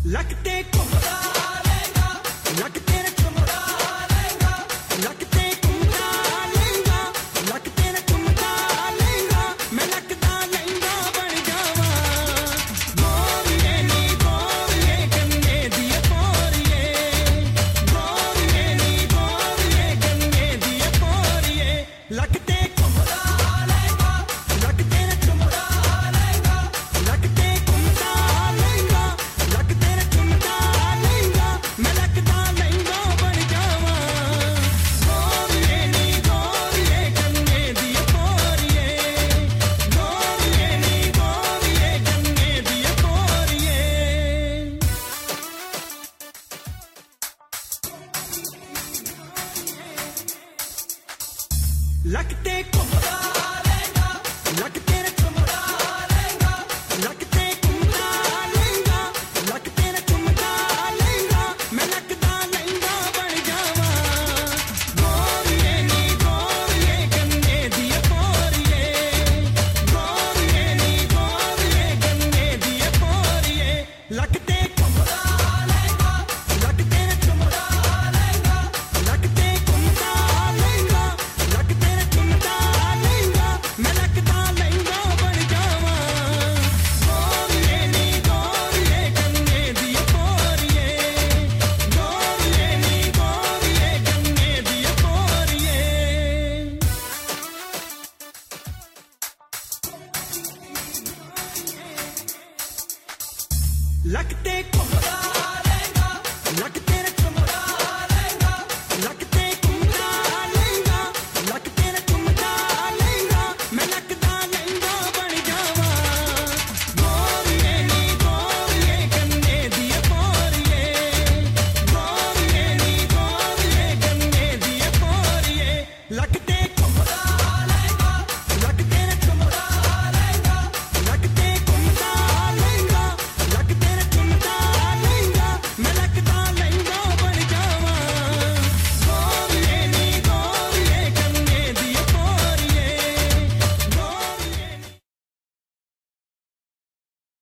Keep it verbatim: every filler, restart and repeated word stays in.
ਲੱਕ ਤੇ ਘੁੰਮਦਾ ਲਹਿੰਗਾ, ਲੱਕ ਤੇਰੇ ਘੁੰਮਦਾ ਲਹਿੰਗਾ, ਲੱਕ ਤੇ ਘੁੰਮਦਾ ਲਹਿੰਗਾ, ਲੱਕ ਤੇਰੇ ਘੁੰਮਦਾ ਲਹਿੰਗਾ, ਮੈਂ ਲੱਕ ਦਾ ਲਹਿੰਗਾ ਬਣ ਜਾਵਾਂ। ਗੋਰੀਏ ਨੀ ਗੋਰੀਏ ਗੰਨੇ ਦੀ ਪੋਰੀਏ, ਗੋਰੀਏ ਨੀ ਗੋਰੀਏ ਗੰਨੇ ਦੀ ਪੋਰੀਏ, ਲੱਕ ਤੇ ਘੁੰਮਦਾ ਲਹਿੰਗਾ, ਲੱਕ ਤੇਰੇ ਘੁੰਮਦਾ ਲਹਿੰਗਾ, ਲੱਕ ਤੇ ਘੁੰਮਦਾ ਲਹਿੰਗਾ, ਲੱਕ ਤੇਰੇ ਘੁੰਮਦਾ ਲਹਿੰਗਾ, ਮੈਂ ਲੱਕ ਦਾ ਲਹਿੰਗਾ ਬਣ ਜਾਵਾਂ। ਗੋਰੀਏ ਨੀ ਗੋਰੀਏ ਗੰਨੇ ਦੀ ਪੋਰੀਏ, ਗੋਰੀਏ ਨੀ ਗੋਰੀਏ ਗੰਨੇ ਦੀ ਪੋਰੀਏ। ਲੱਕ ਤੇ ਘੁੰਮਦਾ ਲਹਿੰਗਾ, ਲੱਕ ਤੇਰੇ ਘੁੰਮਦਾ ਲਹਿੰਗਾ, ਲੱਕ ਤੇ ਘੁੰਮਦਾ ਲਹਿੰਗਾ, ਲੱਕ ਤੇਰੇ ਘੁੰਮਦਾ ਲਹਿੰਗਾ, ਮੈਂ ਲੱਕ ਦਾ ਲਹਿੰਗਾ ਬਣ ਜਾਵਾਂ। ਗੋਰੀਏ ਨੀ ਗੋਰੀਏ ਗੰਨੇ ਦੀ ਪੋਰੀਏ, ਗੋਰੀਏ ਨੀ ਗੋਰੀਏ ਗੰਨੇ ਦੀ ਪੋਰੀਏ, ਲੱਕ ਤੇ ਘੁੰਮਦਾ ਲਹਿੰਗਾ, ਲੱਕ ਤੇਰੇ ਘੁੰਮਦਾ ਲਹਿੰਗਾ, ਲੱਕ ਤੇ ਘੁੰਮਦਾ ਲਹਿੰਗਾ, ਲੱਕ ਤੇਰੇ ਘੁੰਮਦਾ ਲਹਿੰਗਾ, ਮੈਂ ਲੱਕ ਦਾ ਲਹਿੰਗਾ ਬਣ ਜਾਵਾਂ। ਗੋਰੀਏ ਨੀ ਗੋਰੀਏ ਗੰਨੇ ਦੀ ਪੋਰੀਏ, ਗੋਰੀਏ ਨੀ ਗੋਰੀਏ ਗੰਨੇ ਦੀ ਪੋਰੀਏ। ਲੱਕ ਤੇ ਘੁੰਮਦਾ